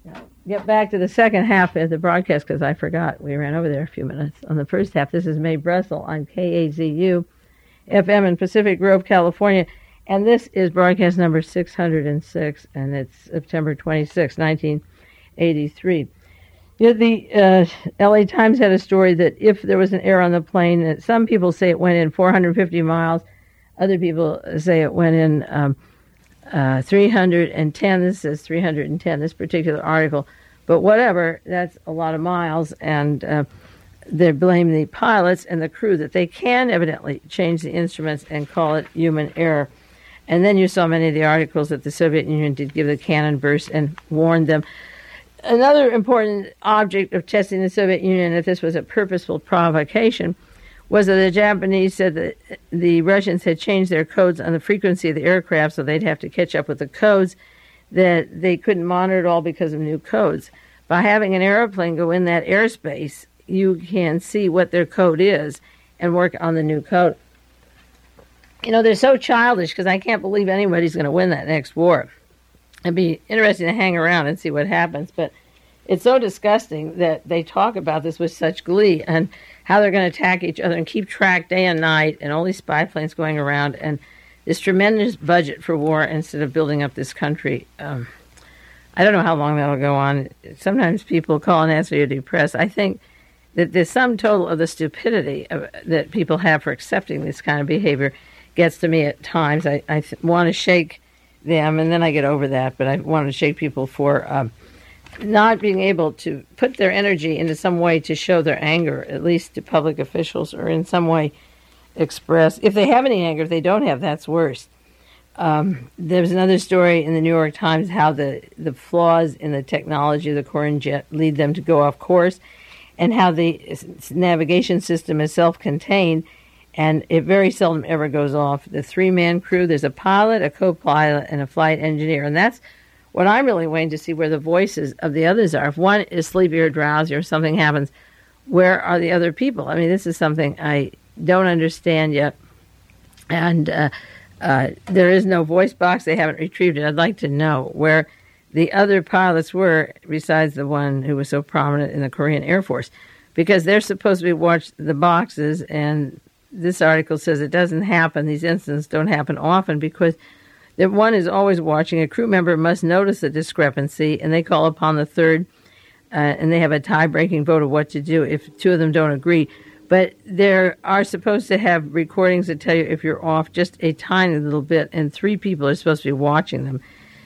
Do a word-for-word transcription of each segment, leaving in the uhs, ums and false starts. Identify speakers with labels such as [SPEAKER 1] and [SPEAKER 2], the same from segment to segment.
[SPEAKER 1] Get back to the second half of the broadcast because I forgot. We ran over there a few minutes. On the first half, this is Mae Bressel on K A Z U F M in Pacific Grove, California. And this is broadcast number six hundred six, and it's September twenty-sixth, nineteen eighty-three. You know, the uh, L A Times had a story that if there was an error on the plane, that some people say it went in four hundred fifty miles. Other people say it went in um, uh, three hundred ten. This says three hundred ten, this particular article. But whatever, that's a lot of miles, and uh, they blame the pilots and the crew that they can evidently change the instruments and call it human error. And then you saw many of the articles that the Soviet Union did give the cannon burst and warned them. Another important object of testing the Soviet Union, if this was a purposeful provocation, was that the Japanese said that the Russians had changed their codes on the frequency of the aircraft, so they'd have to catch up with the codes, that they couldn't monitor it all because of new codes. By having an airplane go in that airspace, you can see what their code is and work on the new code. You know, they're so childish because I can't believe anybody's going to win that next war. It'd be interesting to hang around and see what happens, but it's so disgusting that they talk about this with such glee and how they're going to attack each other and keep track day and night and all these spy planes going around and this tremendous budget for war instead of building up this country. Um, I don't know how long that'll go on. Sometimes people call and ask, are you depressed? I think that the sum total of the stupidity of, that people have for accepting this kind of behavior gets to me at times. I, I th- want to shake them, and then I get over that, but I want to shake people for um, not being able to put their energy into some way to show their anger, at least to public officials, or in some way express. If they have any anger, if they don't have, that's worse. Um, there was another story in the New York Times how the, the flaws in the technology of the Korean jet lead them to go off course, and how the navigation system is self-contained, and it very seldom ever goes off. The three-man crew, there's a pilot, a co-pilot, and a flight engineer, and that's what I'm really waiting to see where the voices of the others are. If one is sleepy or drowsy or something happens, where are the other people? I mean, this is something I don't understand yet, and uh, uh, there is no voice box. They haven't retrieved it. I'd like to know where the other pilots were besides the one who was so prominent in the Korean Air Force, because they're supposed to be watch the boxes, and this article says it doesn't happen. These incidents don't happen often because the one is always watching. A crew member must notice the discrepancy, and they call upon the third, uh, and they have a tie-breaking vote of what to do if two of them don't agree. But there are supposed to have recordings that tell you if you're off just a tiny little bit, and three people are supposed to be watching them.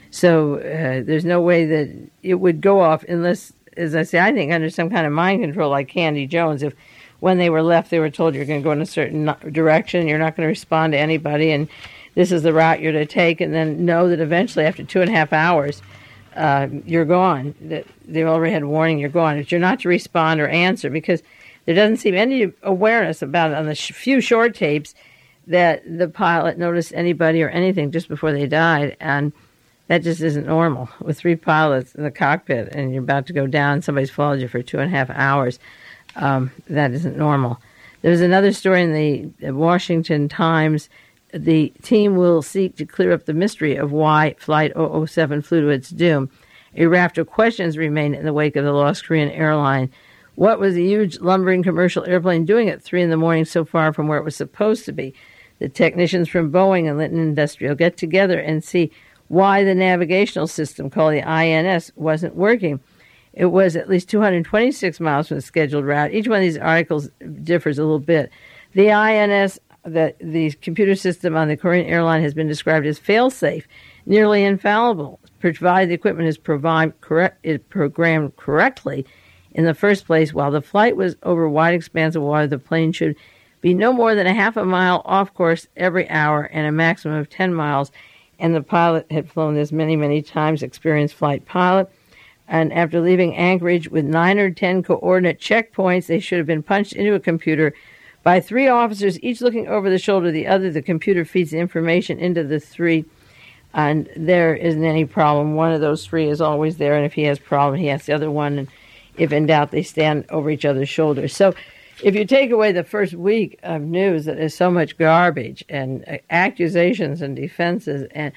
[SPEAKER 1] So uh, there's no way that it would go off unless, as I say, I think under some kind of mind control like Candy Jones, if when they were left, they were told you're going to go in a certain direction, you're not going to respond to anybody, and this is the route you're to take, and then know that eventually after two and a half hours, uh, you're gone. That they already had warning you're gone. If you're not to respond or answer, because there doesn't seem any awareness about it on the sh- few short tapes that the pilot noticed anybody or anything just before they died, and that just isn't normal. With three pilots in the cockpit and you're about to go down, somebody's followed you for two and a half hours. Um, that isn't normal. There's another story in the, the Washington Times. The team will seek to clear up the mystery of why Flight zero zero seven flew to its doom. A raft of questions remain in the wake of the lost Korean airline. What was the huge lumbering commercial airplane doing at three in the morning so far from where it was supposed to be? The technicians from Boeing and Litton Industrial get together and see why the navigational system called the I N S wasn't working. It was at least two hundred twenty-six miles from the scheduled route. Each one of these articles differs a little bit. The I N S, the, the computer system on the Korean airline, has been described as fail-safe, nearly infallible, provided the equipment is, provide, correct, is programmed correctly in the first place. While the flight was over wide expanse of water, the plane should be no more than a half a mile off course every hour and a maximum of ten miles. And the pilot had flown this many, many times, experienced flight pilot. And after leaving Anchorage with nine or ten coordinate checkpoints, they should have been punched into a computer by three officers, each looking over the shoulder of the other. The computer feeds the information into the three, and there isn't any problem. One of those three is always there, and if he has a problem, he asks the other one, and if in doubt, they stand over each other's shoulders. So if you take away the first week of news that is so much garbage and uh, accusations and defenses and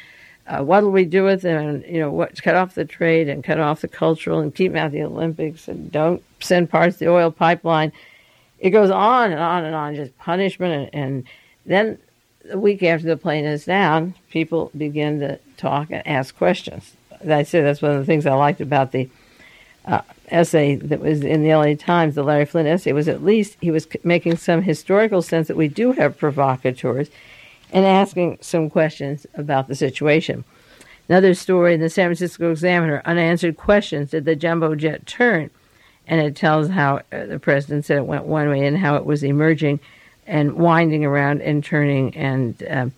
[SPEAKER 1] Uh, what will we do with them? And, you know, what, cut off the trade and cut off the cultural and keep them out of the Olympics and don't send parts of the oil pipeline. It goes on and on and on, just punishment. And, and then the week after the plane is down, people begin to talk and ask questions. As I said, that's one of the things I liked about the uh, essay that was in the L A Times, the Larry Flynn essay, was at least he was making some historical sense that we do have provocateurs and asking some questions about the situation. Another story in the San Francisco Examiner, unanswered questions, did the jumbo jet turn? And it tells how uh, the president said it went one way and how it was emerging and winding around and turning. And uh,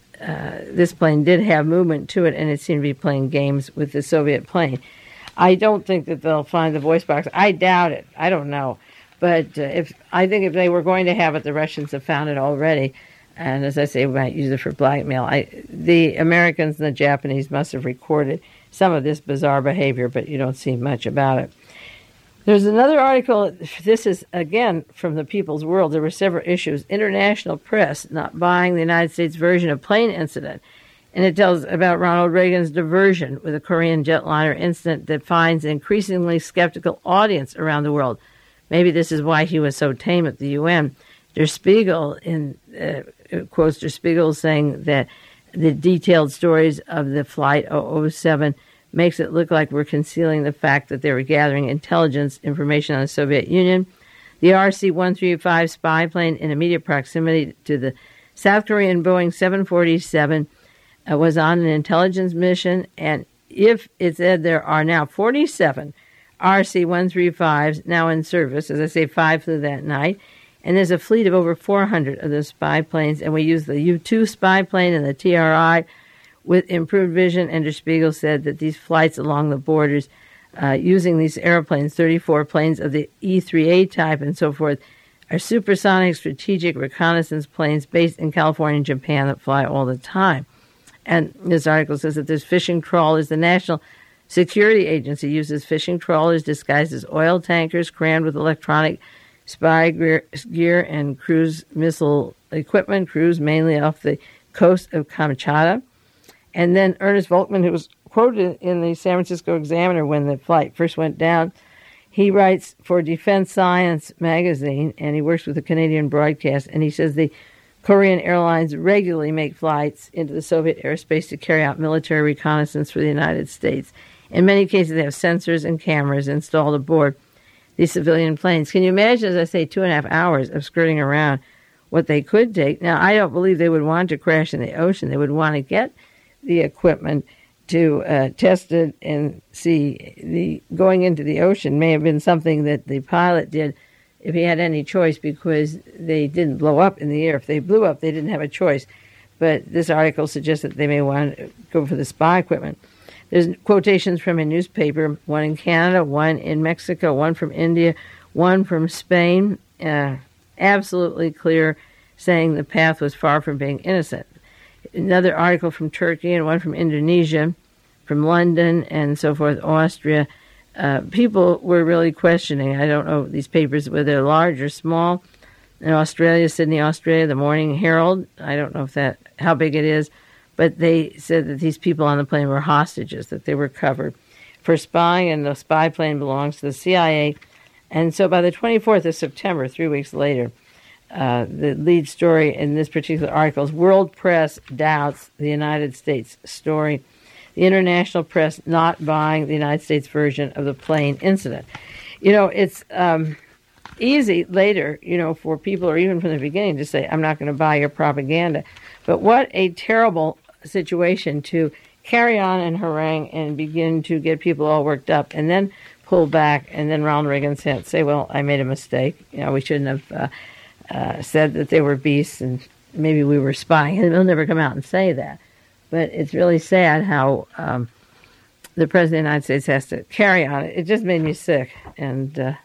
[SPEAKER 1] uh, this plane did have movement to it, and it seemed to be playing games with the Soviet plane. I don't think that they'll find the voice box. I doubt it. I don't know. But uh, if I think if they were going to have it, the Russians have found it already. And as I say, we might use it for blackmail. I, the Americans and the Japanese must have recorded some of this bizarre behavior, but you don't see much about it. There's another article. This is, again, from the People's World. There were several issues. International press not buying the United States version of plane incident. And it tells about Ronald Reagan's diversion with a Korean jetliner incident that finds an increasingly skeptical audience around the world. Maybe this is why he was so tame at the U N. Der Spiegel in, uh, quotes Der Spiegel saying that the detailed stories of the Flight zero zero seven makes it look like we're concealing the fact that they were gathering intelligence information on the Soviet Union. The R C one thirty-five spy plane in immediate proximity to the South Korean Boeing seven forty-seven uh, was on an intelligence mission, and if it said there are now forty-seven R C one thirty-fives now in service, as I say, five flew that night, and there's a fleet of over four hundred of those spy planes, and we use the U two spy plane and the T R I with improved vision. And Der Spiegel said that these flights along the borders uh, using these airplanes, thirty-four planes of the E three A type and so forth, are supersonic strategic reconnaissance planes based in California and Japan that fly all the time. And this article says that there's fishing trawlers. The National Security Agency uses fishing trawlers disguised as oil tankers crammed with electronic spy gear and cruise missile equipment, cruise mainly off the coast of Kamchatka. And then Ernest Volkman, who was quoted in the San Francisco Examiner when the flight first went down, he writes for Defense Science magazine, and he works with the Canadian broadcast, and he says the Korean airlines regularly make flights into the Soviet airspace to carry out military reconnaissance for the United States. In many cases, they have sensors and cameras installed aboard these civilian planes. Can you imagine, as I say, two and a half hours of skirting around what they could take? Now, I don't believe they would want to crash in the ocean. They would want to get the equipment to uh, test it and see. The going into the ocean may have been something that the pilot did if he had any choice, because they didn't blow up in the air. If they blew up, they didn't have a choice. But this article suggests that they may want to go for the spy equipment. There's quotations from a newspaper, one in Canada, one in Mexico, one from India, one from Spain, uh, absolutely clear, saying the path was far from being innocent. Another article from Turkey and one from Indonesia, from London and so forth, Austria. Uh, people were really questioning. I don't know these papers, whether they're large or small. In Australia, Sydney, Australia, the Morning Herald, I don't know if that how big it is, but they said that these people on the plane were hostages, that they were covered for spying, and the spy plane belongs to the C I A. And so by the twenty-fourth of September, three weeks later, uh, the lead story in this particular article is World Press Doubts the United States Story. The international press not buying the United States version of the plane incident. You know, it's um, easy later, you know, for people, or even from the beginning, to say, I'm not going to buy your propaganda. But what a terrible situation to carry on and harangue and begin to get people all worked up and then pull back. And then Ronald Reagan said, say, well, I made a mistake. You know, we shouldn't have uh, uh, said that they were beasts and maybe we were spying. And he'll never come out and say that. But it's really sad how um, the President of the United States has to carry on. It just made me sick. And uh,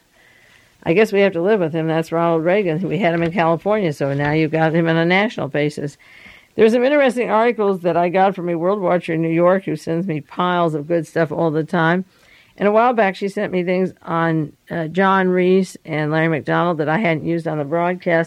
[SPEAKER 1] I guess we have to live with him. That's Ronald Reagan. We had him in California, so now you've got him on a national basis. There's some interesting articles that I got from a world watcher in New York who sends me piles of good stuff all the time. And a while back, she sent me things on uh, John Reese and Larry McDonald that I hadn't used on the broadcast.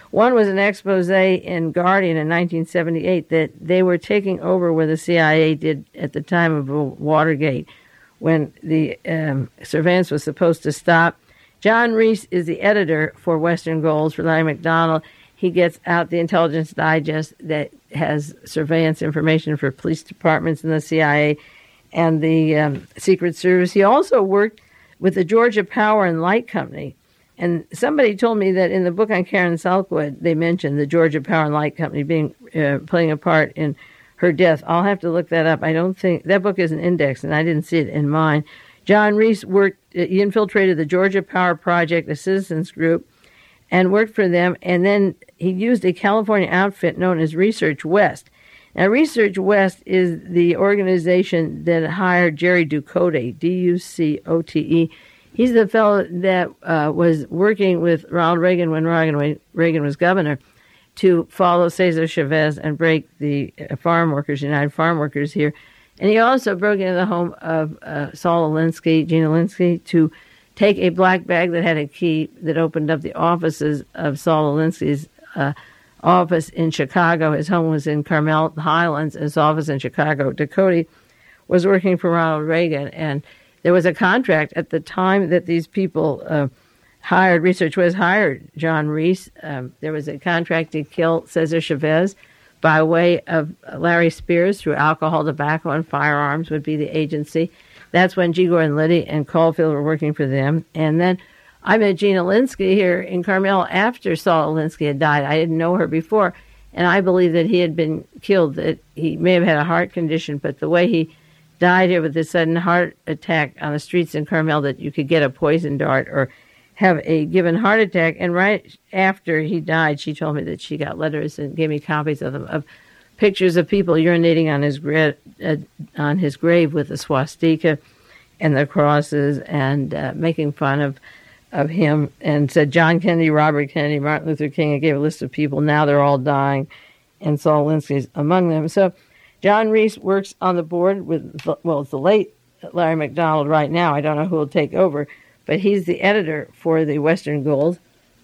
[SPEAKER 1] One was an expose in Guardian in nineteen seventy-eight that they were taking over where the C I A did at the time of Watergate, when the um, surveillance was supposed to stop. John Reese is the editor for Western Goals for Larry McDonald. He gets out the Intelligence Digest that has surveillance information for police departments and the C I A and the um, Secret Service. He also worked with the Georgia Power and Light Company. And somebody told me that in the book on Karen Southwood, they mentioned the Georgia Power and Light Company being uh, playing a part in her death. I'll have to look that up. I don't think that book is an index, and I didn't see it in mine. John Reese worked. He infiltrated the Georgia Power Project, a citizens group, and worked for them. And then he used a California outfit known as Research West. Now, Research West is the organization that hired Jerry Ducote, D U C O T E. He's the fellow that uh, was working with Ronald Reagan when Reagan, Reagan was governor to follow Cesar Chavez and break the farm workers, United Farm Workers here. And he also broke into the home of uh, Saul Alinsky, Gene Alinsky, to take a black bag that had a key that opened up the offices of Saul Alinsky's uh, office in Chicago. His home was in Carmel Highlands, his office in Chicago. Ducote was working for Ronald Reagan, and there was a contract at the time that these people uh, hired, Research West hired John Reese. Um, there was a contract to kill Cesar Chavez by way of Larry Spears through alcohol, tobacco, and firearms would be the agency. That's when G. Gordon Liddy and Caulfield were working for them. And then I met Gene Alinsky here in Carmel after Saul Alinsky had died. I didn't know her before, and I believe that he had been killed, that he may have had a heart condition, but the way he died here with a sudden heart attack on the streets in Carmel, that you could get a poison dart or have a given heart attack. And right after he died, she told me that she got letters and gave me copies of them, of pictures of people urinating on his gra- uh, on his grave with the swastika and the crosses, and uh, making fun of of him, and said John Kennedy, Robert Kennedy, Martin Luther King. I gave a list of people. Now they're all dying, and Saul Alinsky's among them. So John Reese works on the board with, well, it's the late Larry McDonald right now. I don't know who will take over, but he's the editor for the Western Goals.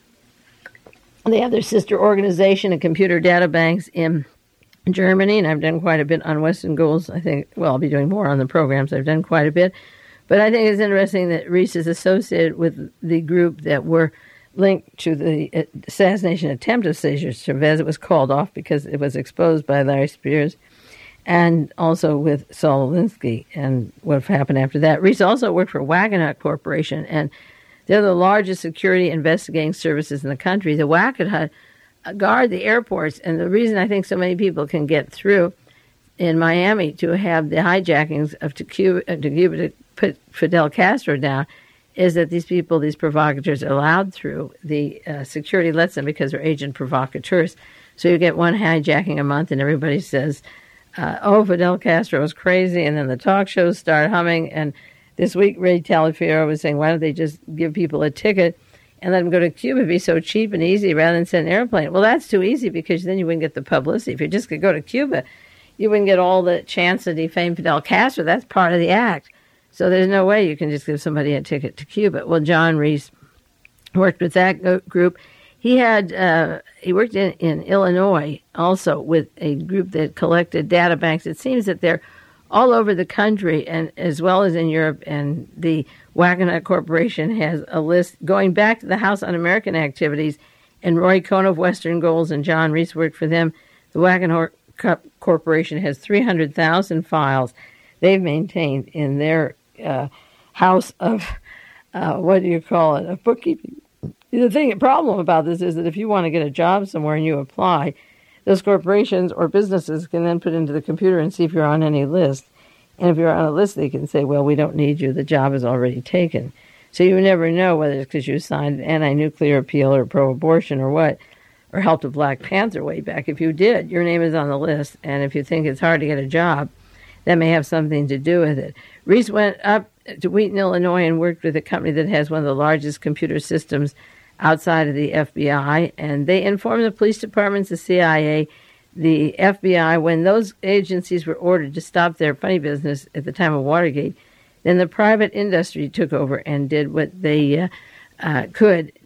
[SPEAKER 1] They have their sister organization of computer data banks in Germany, and I've done quite a bit on Western Goals. I think, well, I'll be doing more on the programs. I've done quite a bit. But I think it's interesting that Reese is associated with the group that were linked to the assassination attempt of Cesar Chavez. It was called off because it was exposed by Larry Spears, and also with Saul Alinsky and what happened after that. Reese also worked for Wackenhut Corporation, and they're the largest security investigating services in the country. The Wackenhut guard the airports, and the reason I think so many people can get through in Miami to have the hijackings of to Cuba, to Cuba to put Fidel Castro down is that these people, these provocateurs, are allowed through. The uh, security lets them because they're agent provocateurs. So you get one hijacking a month, and everybody says, uh, oh, Fidel Castro was crazy, and then the talk shows start humming. And this week, Ray Taliaferro was saying, why don't they just give people a ticket and let them go to Cuba? It'd be so cheap and easy rather than send an airplane. Well, that's too easy, because then you wouldn't get the publicity. If you just could go to Cuba, you wouldn't get all the chance to defame Fidel Castro. That's part of the act. So there's no way you can just give somebody a ticket to Cuba. Well, John Reese worked with that group. He had uh, he worked in, in Illinois also with a group that collected data banks. It seems that they're all over the country, and as well as in Europe. And the Wackenhut Corporation has a list going back to the House Un-American Activities, and Roy Cohn of Western Goals and John Reese worked for them. The Wackenhut Corporation has three hundred thousand files they've maintained in their uh, house of, uh, what do you call it, of bookkeeping. The thing, the problem about this is that if you want to get a job somewhere and you apply, those corporations or businesses can then put into the computer and see if you're on any list. And if you're on a list, they can say, well, we don't need you. The job is already taken. So you never know whether it's because you signed an anti-nuclear appeal or pro-abortion or what, or helped a Black Panther way back. If you did, your name is on the list. And if you think it's hard to get a job, that may have something to do with it. Reese went up to Wheaton, Illinois, and worked with a company that has one of the largest computer systems outside of the F B I, and they informed the police departments, the C I A, the F B I. When those agencies were ordered to stop their funny business at the time of Watergate, then the private industry took over and did what they uh, uh, could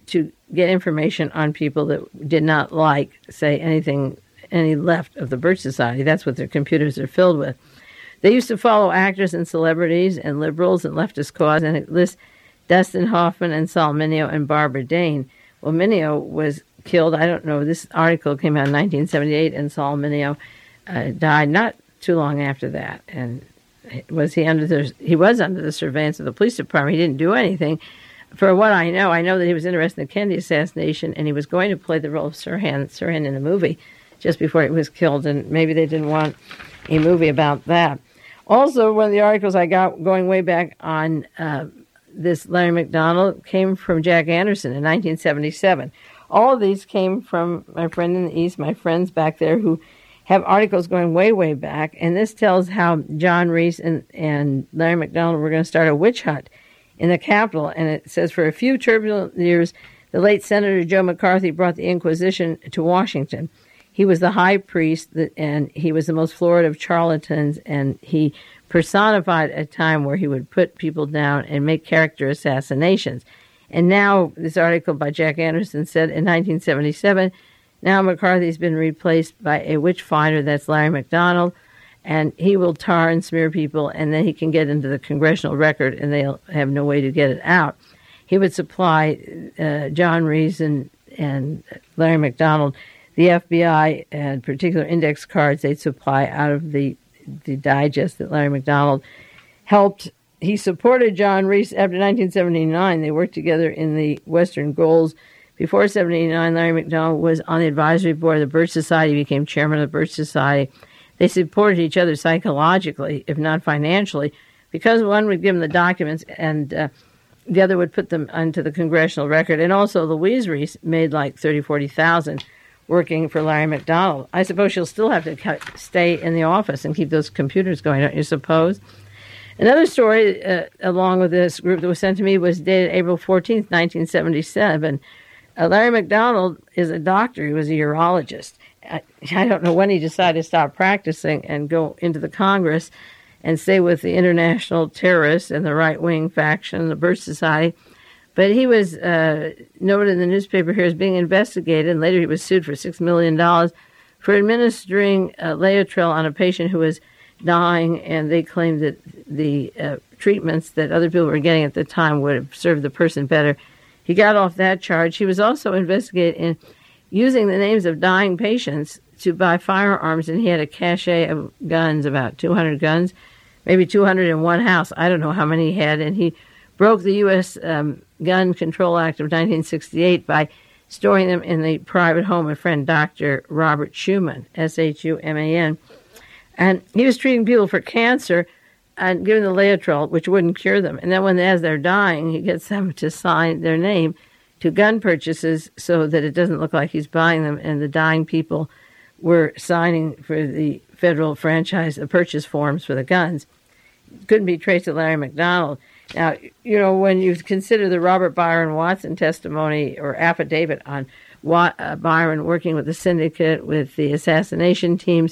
[SPEAKER 1] to get information on people that did not like, say, anything, any left of the Birch Society. That's what their computers are filled with. They used to follow actors and celebrities and liberals and leftist cause, and it lists Dustin Hoffman and Saul Mineo and Barbara Dane. Well, Mineo was killed. I don't know. This article came out in nineteen seventy-eight, and Saul Mineo uh, died not too long after that. And was he under the? He was under the surveillance of the police department. He didn't do anything. For what I know, I know that he was interested in the Kennedy assassination, and he was going to play the role of Sirhan, Sirhan in a movie just before he was killed, and maybe they didn't want a movie about that. Also, one of the articles I got going way back on uh, this Larry McDonald came from Jack Anderson in nineteen seventy-seven. All of these came from my friend in the East, my friends back there who have articles going way, way back, and this tells how John Reese and, and Larry McDonald were going to start a witch hunt in the Capitol, and it says, for a few turbulent years, the late Senator Joe McCarthy brought the Inquisition to Washington. He was the high priest, and he was the most florid of charlatans, and he personified a time where he would put people down and make character assassinations. And now, this article by Jack Anderson said in nineteen seventy-seven, now McCarthy's been replaced by a witch finder, that's Larry McDonald, and he will tar and smear people, and then he can get into the congressional record, and they'll have no way to get it out. He would supply uh, John Reese and, and Larry McDonald the F B I and particular index cards they'd supply out of the, the digest that Larry McDonald helped. He supported John Reese after nineteen seventy-nine. They worked together in the Western Goals. Before seventy-nine, Larry McDonald was on the advisory board of the Birch Society, became chairman of the Birch Society. They supported each other psychologically, if not financially, because one would give them the documents and uh, the other would put them onto the congressional record. And also Louise Reese made like thirty, forty thousand working for Larry McDonald. I suppose she'll still have to stay in the office and keep those computers going, don't you suppose? Another story uh, along with this group that was sent to me was dated April fourteenth, nineteen seventy-seven. Uh, Larry McDonald is a doctor. He was a urologist. I, I don't know when he decided to stop practicing and go into the Congress and stay with the international terrorists and the right-wing faction, the Birch Society. But he was uh, noted in the newspaper here as being investigated, and later he was sued for six million dollars for administering uh, Laetrile on a patient who was dying, and they claimed that the uh, treatments that other people were getting at the time would have served the person better. He got off that charge. He was also investigated in using the names of dying patients to buy firearms, and he had a cache of guns, about two hundred guns, maybe two hundred in one house. I don't know how many he had, and he broke the U S Um, Gun Control Act of nineteen sixty-eight by storing them in the private home of friend Doctor Robert Schuman, S H U M A N. And he was treating people for cancer and giving the Laetrile, which wouldn't cure them. And then when, as they're dying, he gets them to sign their name to gun purchases so that it doesn't look like he's buying them. And the dying people were signing for the federal franchise, the purchase forms for the guns. Couldn't be traced to Larry McDonald. Now, you know, when you consider the Robert Byron Watson testimony or affidavit on Wat, uh, Byron working with the syndicate, with the assassination teams,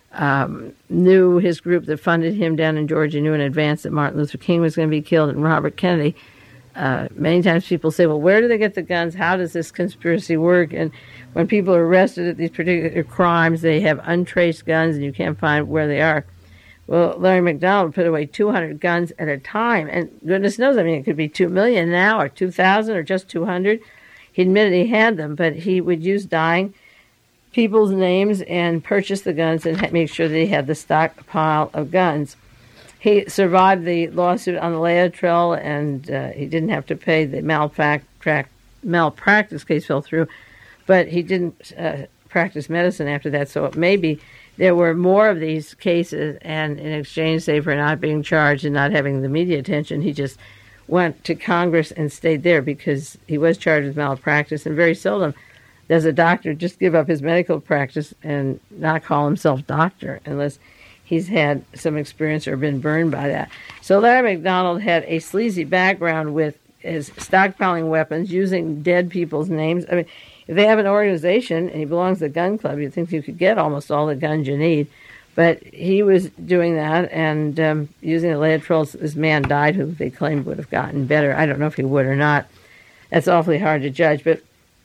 [SPEAKER 1] um, knew his group that funded him down in Georgia, knew in advance that Martin Luther King was going to be killed and Robert Kennedy. Uh, many times people say, well, where do they get the guns? How does this conspiracy work? And when people are arrested at these particular crimes, they have untraced guns and you can't find where they are. Well, Larry McDonald put away two hundred guns at a time, and goodness knows, I mean, it could be two million now or two thousand or just two hundred. He admitted he had them, but he would use dying people's names and purchase the guns and make sure that he had the stockpile of guns. He survived the lawsuit on the Laetrile, and uh, he didn't have to pay. The malprac- malpractice case fell through, but he didn't uh, practice medicine after that, so maybe there were more of these cases, and in exchange, say, for not being charged and not having the media attention, he just went to Congress and stayed there because he was charged with malpractice, and very seldom does a doctor just give up his medical practice and not call himself doctor unless he's had some experience or been burned by that. So Larry McDonald had a sleazy background with his stockpiling weapons, using dead people's names. I mean, if they have an organization and he belongs to the gun club, you'd think you could get almost all the guns you need. But he was doing that and um, using the Laetrile. This man died who they claimed would have gotten better. I don't know if he would or not. that's awfully hard to judge. But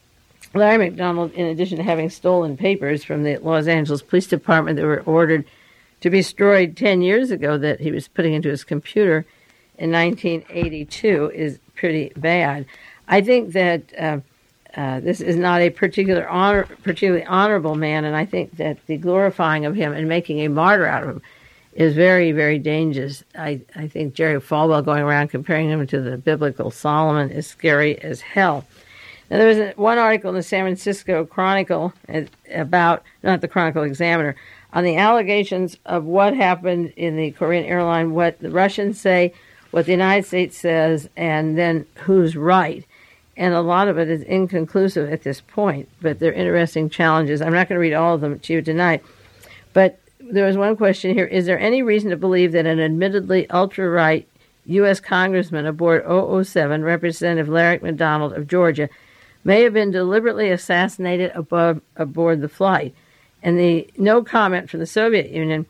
[SPEAKER 1] Larry McDonald, in addition to having stolen papers from the Los Angeles Police Department that were ordered to be destroyed ten years ago that he was putting into his computer in nineteen eighty-two, is pretty bad. I think that uh, uh, this is not a particular honor, particularly honorable man, and I think that the glorifying of him and making a martyr out of him is very, very dangerous. I, I think Jerry Falwell going around comparing him to the biblical Solomon is scary as hell. Now, there was a, one article in the San Francisco Chronicle about, not the Chronicle Examiner, on the allegations of what happened in the Korean airline, what the Russians say, what the United States says, and then who's right. And a lot of it is inconclusive at this point, but they're interesting challenges. I'm not going to read all of them to you tonight, but there was one question here. Is there any reason to believe that an admittedly ultra-right U S congressman aboard double oh seven, Representative Larry McDonald of Georgia, may have been deliberately assassinated above, aboard the flight? And the no comment from the Soviet Union,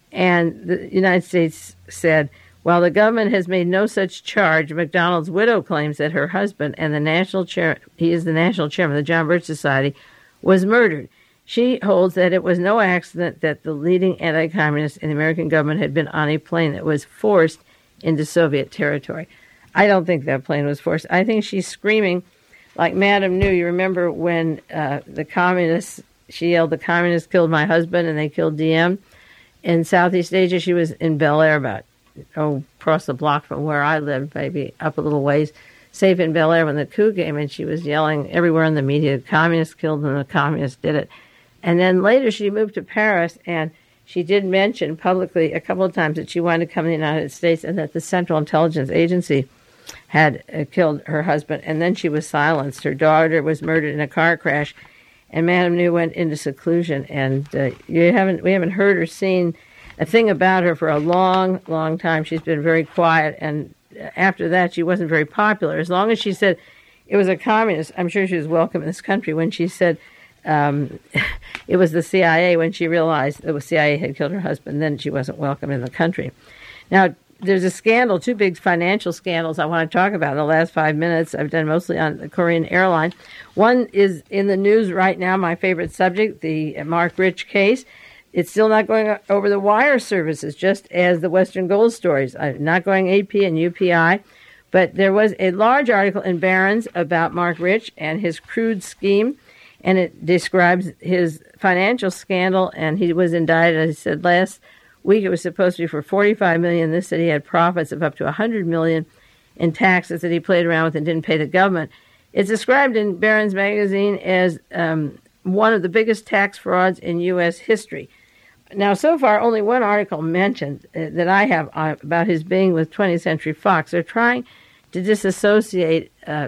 [SPEAKER 1] and the United States said, while the government has made no such charge, McDonald's widow claims that her husband and the national chair, he is the national chairman of the John Birch Society, was murdered. She holds that it was no accident that the leading anti-communists in the American government had been on a plane that was forced into Soviet territory. I don't think that plane was forced. I think she's screaming like Madame New. You remember when uh, the communists, she yelled, the communists killed my husband and they killed D M. In Southeast Asia, she was in Bel Air, about oh, across the block from where I lived, maybe up a little ways, safe in Bel Air when the coup came, and she was yelling everywhere in the media, the communists killed them, the communists did it. And then later she moved to Paris, and she did mention publicly a couple of times that she wanted to come to the United States and that the Central Intelligence Agency had uh, killed her husband, and then she was silenced. Her daughter was murdered in a car crash, and Madame New went into seclusion, and uh, you haven't we haven't heard or seen a thing about her for a long, long time. She's been very quiet, and after that she wasn't very popular. As long as she said it was a communist, I'm sure she was welcome in this country. When she said um, it was the C I A, when she realized that the C I A had killed her husband, then she wasn't welcome in the country. Now, there's a scandal, two big financial scandals I want to talk about in the last five minutes. I've done mostly on the Korean airline. One is in the news right now, my favorite subject, the Mark Rich case. It's still not going over the wire services, just as the Western Gold stories. I'm not going A P and U P I, but there was a large article in Barron's about Mark Rich and his crude scheme, and it describes his financial scandal, and he was indicted, as I said last week. It was supposed to be for forty-five million dollars. This said he had profits of up to one hundred million dollars in taxes that he played around with and didn't pay the government. It's described in Barron's magazine as um, one of the biggest tax frauds in U S history. Now, so far, only one article mentioned uh, that I have uh, about his being with twentieth Century Fox. They're trying to disassociate uh,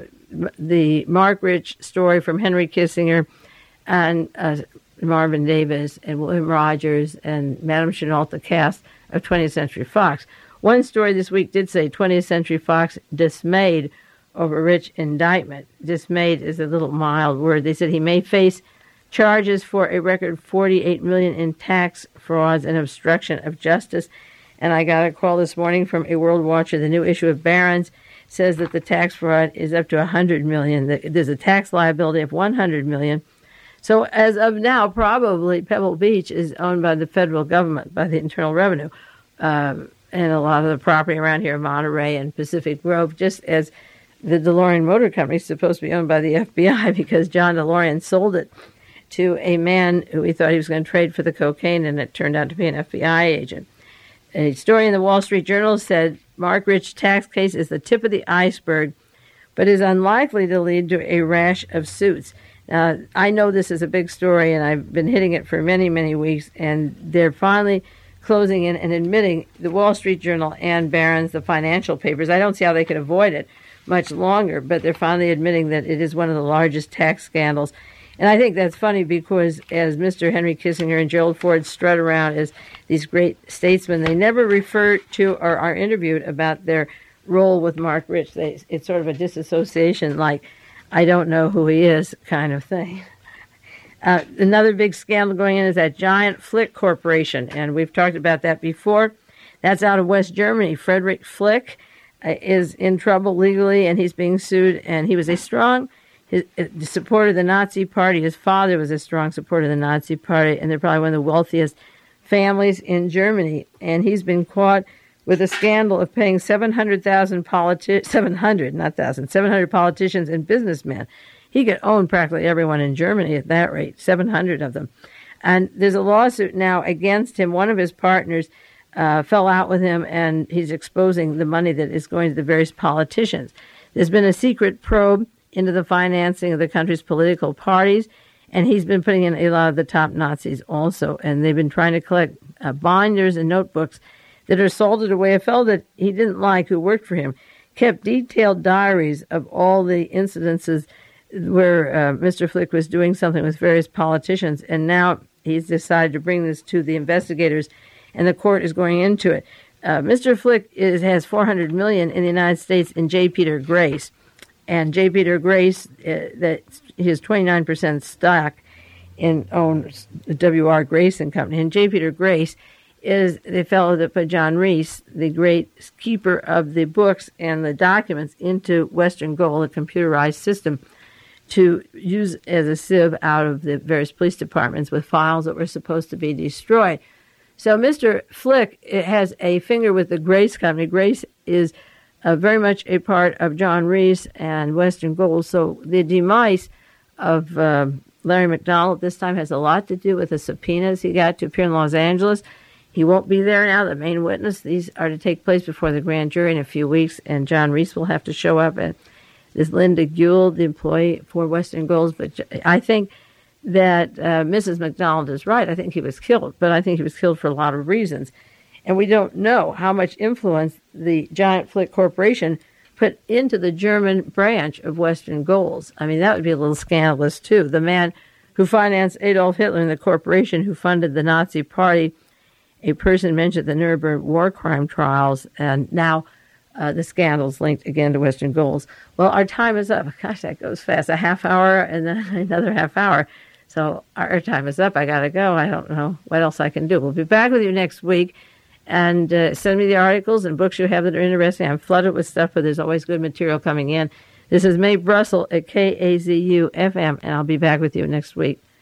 [SPEAKER 1] the Mark Rich story from Henry Kissinger and uh, Marvin Davis and William Rogers and Madame Chenault, the cast of twentieth Century Fox. One story this week did say twentieth Century Fox dismayed over Rich indictment. Dismayed is a little mild word. They said he may face charges for a record forty-eight million dollars in tax frauds and obstruction of justice. And I got a call this morning from a World Watcher. The new issue of Barron's says that the tax fraud is up to one hundred million dollars. There's a tax liability of one hundred million dollars. So as of now, probably Pebble Beach is owned by the federal government, by the Internal Revenue. Um, and a lot of the property around here, Monterey and Pacific Grove, just as the DeLorean Motor Company is supposed to be owned by the F B I because John DeLorean sold it to a man who he thought he was going to trade for the cocaine, and it turned out to be an F B I agent. A story in the Wall Street Journal said Mark Rich tax case is the tip of the iceberg, but is unlikely to lead to a rash of suits. Now, I know this is a big story, and I've been hitting it for many, many weeks, and they're finally closing in and admitting, the Wall Street Journal and Barron's, the financial papers. I don't see how they could avoid it much longer, but they're finally admitting that it is one of the largest tax scandals. And I think that's funny because as Mister Henry Kissinger and Gerald Ford strut around as these great statesmen, they never refer to or are interviewed about their role with Mark Rich. They, it's sort of a disassociation, like, I don't know who he is kind of thing. Uh, another big scandal going in is that giant Flick Corporation, and we've talked about that before. That's out of West Germany. Frederick Flick, uh, is in trouble legally, and he's being sued. And he was a strong his, uh, supporter of the Nazi Party. His father was a strong supporter of the Nazi Party, and they're probably one of the wealthiest families in Germany. And he's been caught with a scandal of paying seven hundred thousand politi- seven hundred, not thousand, seven hundred politicians and businessmen. He could own practically everyone in Germany at that rate, seven hundred of them. And there's a lawsuit now against him. One of his partners uh, fell out with him, and he's exposing the money that is going to the various politicians. There's been a secret probe into the financing of the country's political parties, and he's been putting in a lot of the top Nazis also. And they've been trying to collect uh, binders and notebooks that are salted away. A fellow that he didn't like, who worked for him, kept detailed diaries of all the incidences where uh, Mister Flick was doing something with various politicians, and now he's decided to bring this to the investigators, and the court is going into it. Uh, Mister Flick is, has four hundred million dollars in the United States in J. Peter Grace, and J. Peter Grace, uh, that his twenty-nine percent stock in owns the W R. Grace and Company, and J. Peter Grace is the fellow that put John Reese, the great keeper of the books and the documents, into Western Gold, a computerized system, to use as a sieve out of the various police departments with files that were supposed to be destroyed. So Mister Flick has a finger with the Grace Company. Grace is uh, very much a part of John Reese and Western Gold. So the demise of uh, Larry McDonald this time has a lot to do with the subpoenas he got to appear in Los Angeles. He won't be there now, the main witness. These are to take place before the grand jury in a few weeks, and John Reese will have to show up. And this Linda Gould, the employee for Western Gold. But I think that uh, Missus McDonald is right. I think he was killed, but I think he was killed for a lot of reasons. And we don't know how much influence the Giant Flick Corporation put into the German branch of Western Gold. I mean, that would be a little scandalous, too. The man who financed Adolf Hitler and the corporation who funded the Nazi Party, a person mentioned the Nuremberg war crime trials, and now Uh, the scandals linked again to Western Gold. Well, our time is up. Gosh, that goes fast. A half hour and then another half hour. So our time is up. I got to go. I don't know what else I can do. We'll be back with you next week. And uh, send me the articles and books you have that are interesting. I'm flooded with stuff, but there's always good material coming in. This is Mae Brussel at K A Z U F M, and I'll be back with you next week.